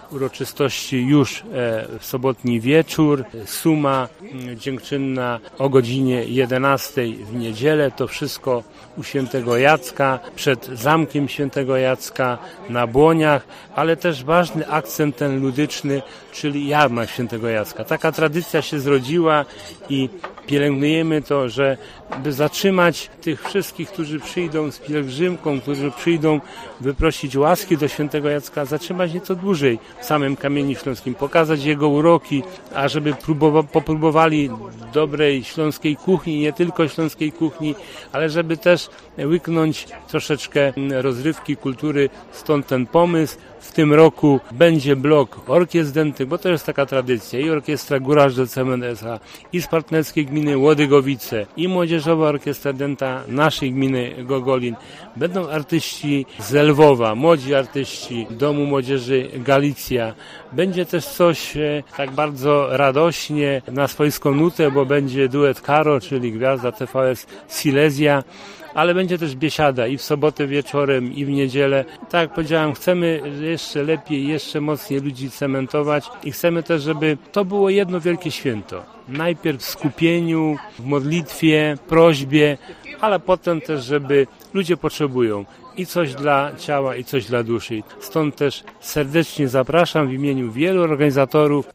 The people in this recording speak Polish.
uroczystości już w sobotni wieczór. Suma dziękczynna o godzinie 11 w niedzielę. To wszystko u Świętego Jacka, przed zamkiem Świętego Jacka na Błoniach, ale też ważny akcent ten ludyczny, czyli jarmark Świętego Jacka. Taka tradycja się zrodziła i pielęgnujemy to, żeby zatrzymać tych wszystkich, którzy przyjdą z pielgrzymką, którzy przyjdą wyprosić łaski do Świętego Jacka, zatrzymać nieco dłużej w samym Kamieniu Śląskim, pokazać jego uroki, a żeby popróbowali dobrej śląskiej kuchni, nie tylko śląskiej kuchni, ale żeby też łyknąć troszeczkę rozrywki, kultury, stąd ten pomysł. W tym roku będzie blok orkiestr dętych, bo to jest taka tradycja, i orkiestra Góraż del Cement S.A., i z partnerskiej gminy Łodygowice, i młodzieżowa orkiestra dęta naszej gminy Gogolin. Będą artyści z Lwowa, młodzi artyści Domu Młodzieży Galicja. Będzie też coś tak bardzo radośnie na swojską nutę, bo będzie duet Karo, czyli gwiazda TVS Silesia. Ale będzie też biesiada i w sobotę wieczorem, i w niedzielę. Tak jak powiedziałem, chcemy jeszcze lepiej, jeszcze mocniej ludzi cementować i chcemy też, żeby to było jedno wielkie święto. Najpierw w skupieniu, w modlitwie, prośbie, ale potem też, żeby ludzie potrzebują i coś dla ciała, i coś dla duszy. Stąd też serdecznie zapraszam w imieniu wielu organizatorów